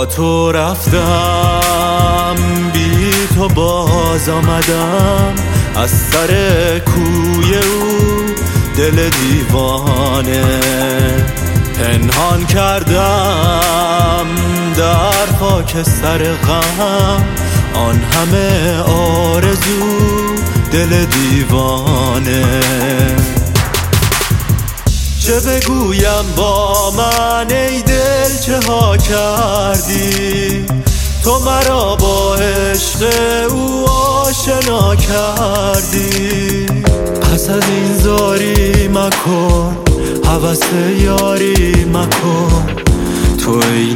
با تو رفتم بی تو باز آمدم از سر کوی او دل دیوانه پنهان کردم در خاک سر غم آن همه آرزو دل دیوانه چه بگویم با من ای دل چه ها کردی تو مرا با عشق او آشنا کردی پس از این زاری مکن هوس یاری مکن تو ای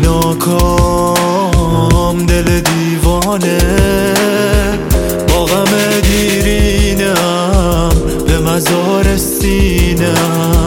ناکام دل دیوانه با غم دیرینم به مزار سینم